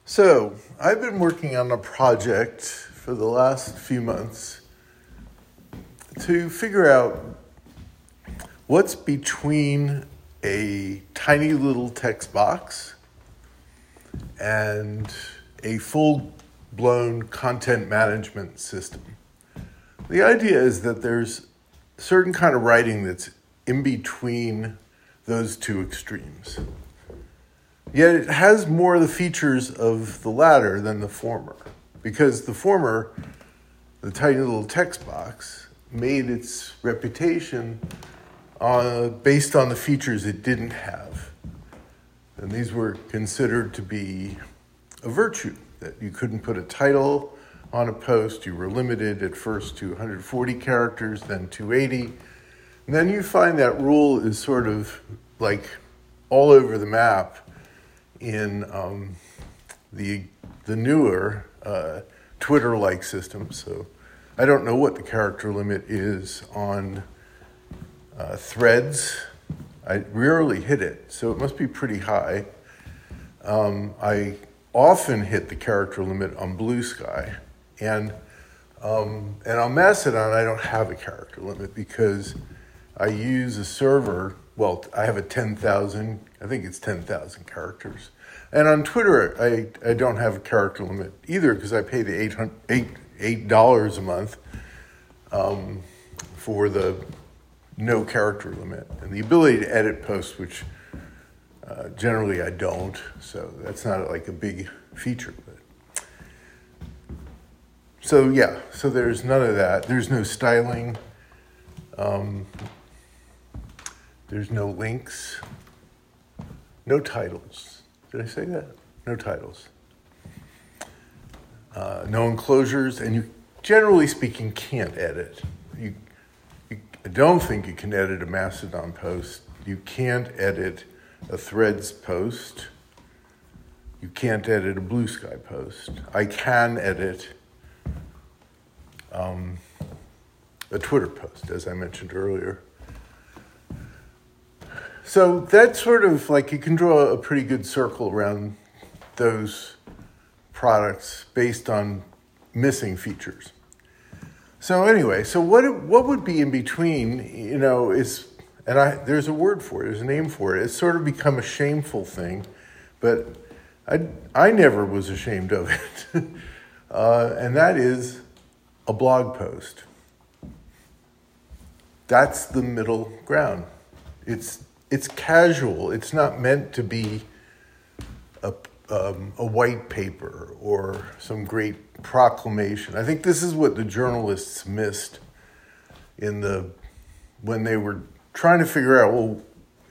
So, I've been working on a project for the last few months to figure out what's between a tiny little text box and a full-blown content management system. The idea is that there's a certain kind of writing that's in between those two extremes. Yet it has more of the features of the latter than the former, because the former, the tiny little text box, made its reputation based on the features it didn't have. And these were considered to be a virtue, that you couldn't put a title on a post. You were limited at first to 140 characters, then 280. And then you find that rule is sort of like all over the map in the newer Twitter-like system. So I don't know what the character limit is on Threads. I rarely hit it, so it must be pretty high. I often hit the character limit on Blue Sky, and on Mastodon I don't have a character limit because I use a server. Well, I have a 10,000, I think it's 10,000 characters. And on Twitter, I don't have a character limit either because I pay the $8 a month for the no character limit. And the ability to edit posts, which generally I don't, so that's not like a big feature. So there's none of that. There's no styling. There's no links, no titles. Did I say that? No titles. No enclosures, and you, generally speaking, can't edit. I don't think you can edit a Mastodon post. You can't edit a Threads post. You can't edit a Blue Sky post. I can edit a Twitter post, as I mentioned earlier. So that's sort of like you can draw a pretty good circle around those products based on missing features. So anyway, so what would be in between, there's a word for it, there's a name for it. It's sort of become a shameful thing, but I never was ashamed of it. And that is a blog post. That's the middle ground. It's casual. It's not meant to be a white paper or some great proclamation. I think this is what the journalists missed when they were trying to figure out,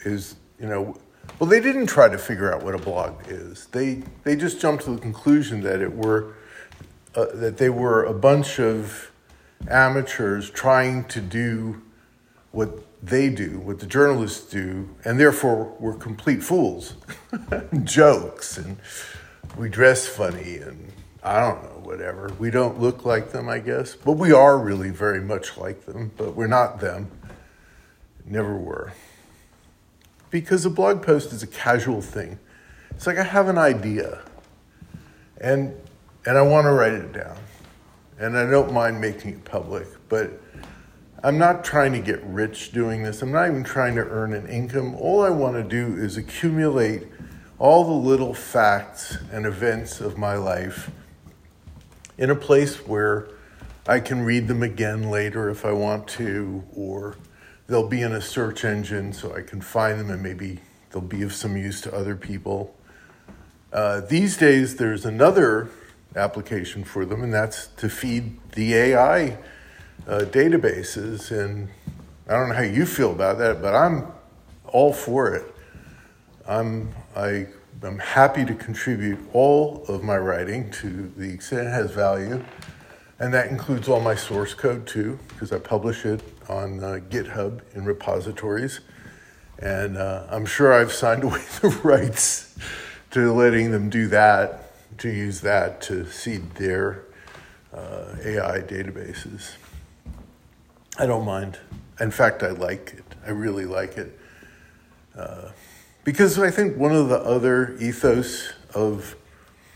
they didn't try to figure out what a blog is. They just jumped to the conclusion that that they were a bunch of amateurs trying to do what they do, what the journalists do, and therefore we're complete fools. Jokes, and we dress funny, and I don't know, whatever. We don't look like them, I guess, but we are really very much like them, but we're not them. Never were. Because a blog post is a casual thing. It's like I have an idea, and I want to write it down, and I don't mind making it public, but I'm not trying to get rich doing this. I'm not even trying to earn an income. All I want to do is accumulate all the little facts and events of my life in a place where I can read them again later if I want to, or they'll be in a search engine so I can find them and maybe they'll be of some use to other people. These days, there's another application for them, and that's to feed the AI databases, and I don't know how you feel about that, but I'm all for it. I'm happy to contribute all of my writing to the extent it has value, and that includes all my source code too, because I publish it on GitHub in repositories, and I'm sure I've signed away the rights to letting them do that, to use that to seed their AI databases. I don't mind. In fact, I like it. I really like it. Because I think one of the other ethos of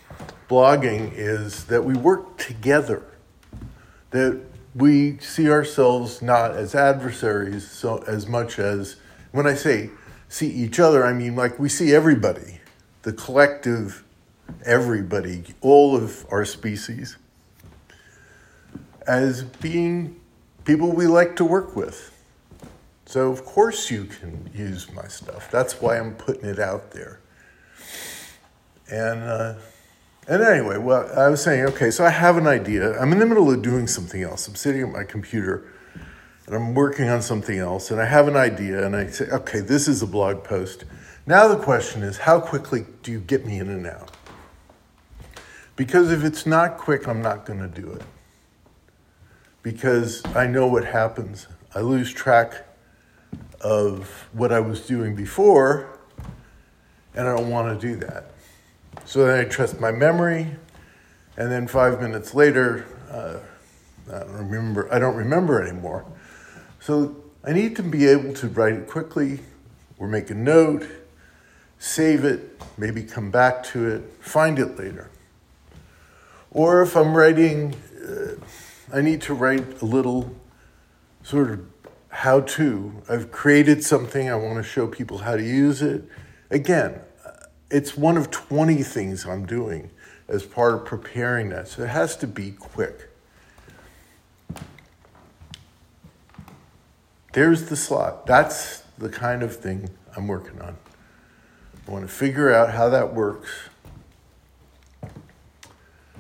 blogging is that we work together, that we see ourselves not as adversaries so as much as, when I say see each other, I mean like we see everybody, the collective everybody, all of our species, as being people we like to work with. So of course you can use my stuff. That's why I'm putting it out there. And anyway, well, I was saying, okay, so I have an idea. I'm in the middle of doing something else. I'm sitting at my computer and I'm working on something else, and I have an idea, and I say, okay, this is a blog post. Now the question is, how quickly do you get me in and out? Because if it's not quick, I'm not going to do it. Because I know what happens. I lose track of what I was doing before, and I don't want to do that. So then I trust my memory, and then 5 minutes later, I don't remember anymore. So I need to be able to write it quickly, or make a note, save it, maybe come back to it, find it later. Or if I'm writing, I need to write a little sort of how-to. I've created something, I want to show people how to use it. Again, it's one of 20 things I'm doing as part of preparing that, so it has to be quick. There's the slot. That's the kind of thing I'm working on. I want to figure out how that works,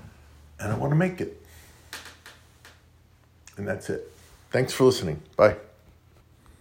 and I want to make it. And that's it. Thanks for listening. Bye.